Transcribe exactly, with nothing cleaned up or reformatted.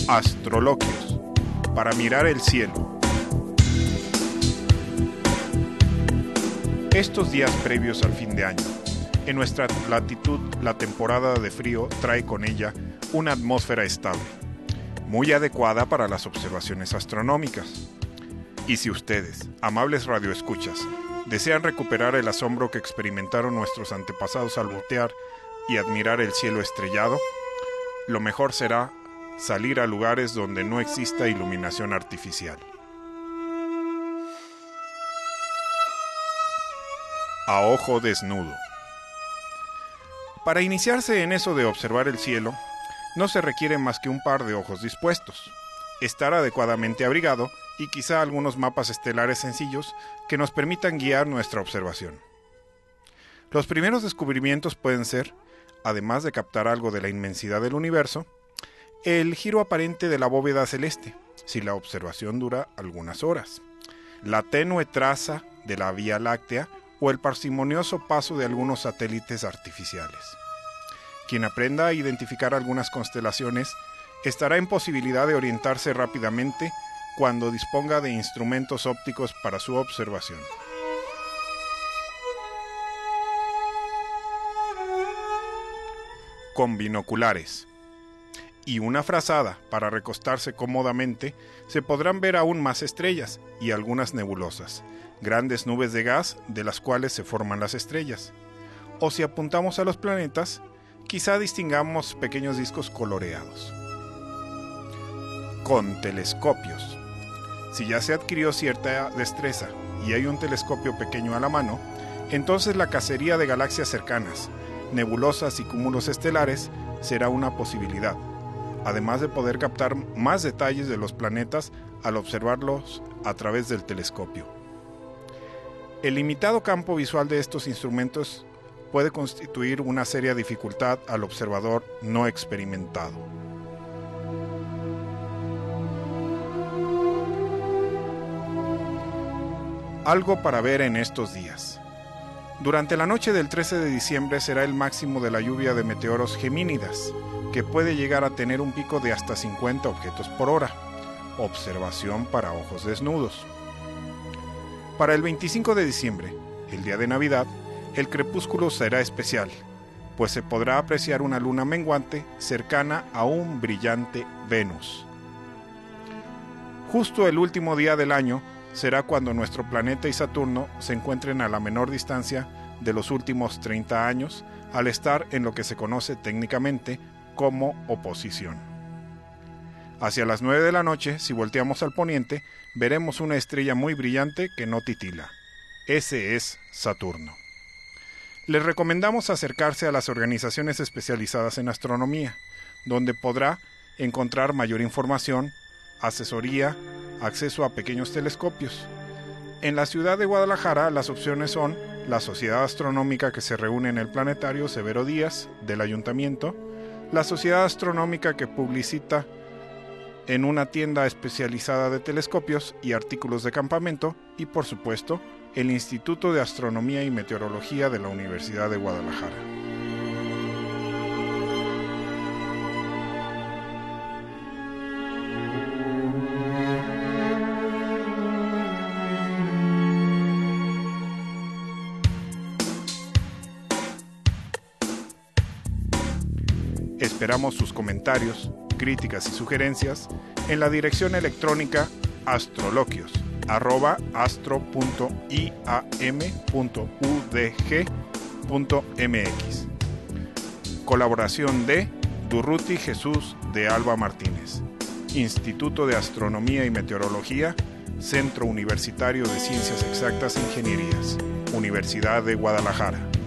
Astroloquios, para mirar el cielo. Estos días previos al fin de año, en nuestra latitud la temporada de frío trae con ella una atmósfera estable, muy adecuada para las observaciones astronómicas. Y si ustedes, amables radioescuchas, desean recuperar el asombro que experimentaron nuestros antepasados al voltear y admirar el cielo estrellado, lo mejor será salir a lugares donde no exista iluminación artificial. A ojo desnudo. Para iniciarse en eso de observar el cielo, no se requiere más que un par de ojos dispuestos, estar adecuadamente abrigado y quizá algunos mapas estelares sencillos que nos permitan guiar nuestra observación. Los primeros descubrimientos pueden ser, además de captar algo de la inmensidad del universo, el giro aparente de la bóveda celeste, si la observación dura algunas horas, la tenue traza de la Vía Láctea o el parsimonioso paso de algunos satélites artificiales. Quien aprenda a identificar algunas constelaciones estará en posibilidad de orientarse rápidamente cuando disponga de instrumentos ópticos para su observación. Con binoculares y una frazada para recostarse cómodamente, se podrán ver aún más estrellas y algunas nebulosas, grandes nubes de gas de las cuales se forman las estrellas. O si apuntamos a los planetas, quizá distingamos pequeños discos coloreados. Con telescopios. Si ya se adquirió cierta destreza y hay un telescopio pequeño a la mano, entonces la cacería de galaxias cercanas, nebulosas y cúmulos estelares será una posibilidad, además de poder captar más detalles de los planetas al observarlos a través del telescopio. El limitado campo visual de estos instrumentos puede constituir una seria dificultad al observador no experimentado. Algo para ver en estos días. Durante la noche del trece de diciembre será el máximo de la lluvia de meteoros gemínidas, que puede llegar a tener un pico de hasta cincuenta objetos por hora. Observación para ojos desnudos. Para el veinticinco de diciembre, el día de Navidad, el crepúsculo será especial, pues se podrá apreciar una luna menguante cercana a un brillante Venus. Justo el último día del año será cuando nuestro planeta y Saturno se encuentren a la menor distancia de los últimos treinta años, al estar en lo que se conoce técnicamente como oposición. Hacia las nueve de la noche, si volteamos al poniente, veremos una estrella muy brillante que no titila. Ese es Saturno. Les recomendamos acercarse a las organizaciones especializadas en astronomía, donde podrá encontrar mayor información, asesoría, acceso a pequeños telescopios. En la ciudad de Guadalajara, las opciones son la Sociedad Astronómica que se reúne en el Planetario Severo Díaz del Ayuntamiento, la Sociedad Astronómica que publicita en una tienda especializada de telescopios y artículos de campamento y, por supuesto, el Instituto de Astronomía y Meteorología de la Universidad de Guadalajara. Esperamos sus comentarios, críticas y sugerencias en la dirección electrónica astroloquios arroba astro punto i a m punto u d g punto m x. Colaboración de Durruti Jesús de Alba Martínez, Instituto de Astronomía y Meteorología, Centro Universitario de Ciencias Exactas e Ingenierías, Universidad de Guadalajara.